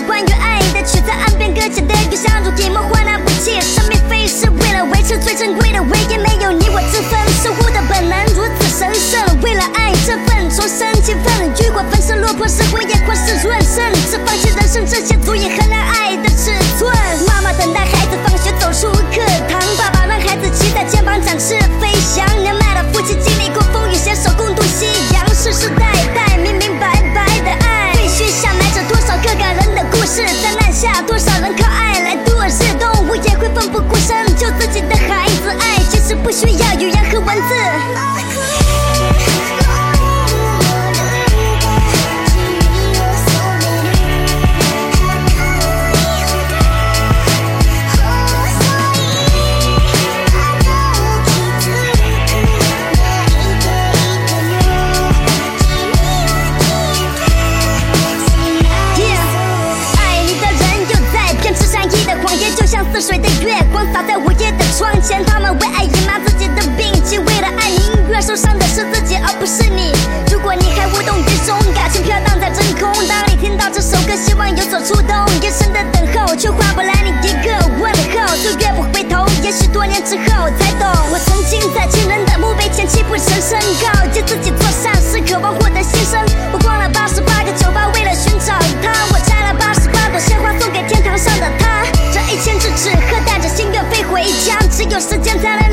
关于爱的曲，在岸边搁浅的鱼，像如一梦幻那不弃。生命飞逝，为了维持最珍贵的唯一，没有你我之分，守护的本能如此神圣。为了爱这份重生气氛，雨过粉身落魄时，灰也或是润身。只放弃人生，这些足以衡量爱的尺寸。妈妈等待孩子放学走出课堂，爸爸让孩子骑在肩膀展翅飞翔。年迈的夫妻经历过风雨，携手共度夕阳。世世代代明明白白的爱，废墟下埋着多少个感人的故事，灾难下多少人靠爱来度日。动物也会奋不顾身救自己的孩子，爱其实不需要语言和文字。似水的月光洒在午夜的窗前，他们为爱隐瞒自己的病疾，为了爱宁愿受伤的是自己而不是你。如果你还无动于衷，感情飘荡在真空，当你听到这首歌，希望有所触动。一生的等候却换不来你一个问候，岁月不回头，也许多年之后才懂。我曾经在亲人的墓碑前泣不成声，告诫自己做善事，渴望获得新生。我逛了88个酒吧，为了寻找他，我摘了88朵鲜花送给天堂上的他。这1000只纸鹤带着心愿飞回家，只有时间才能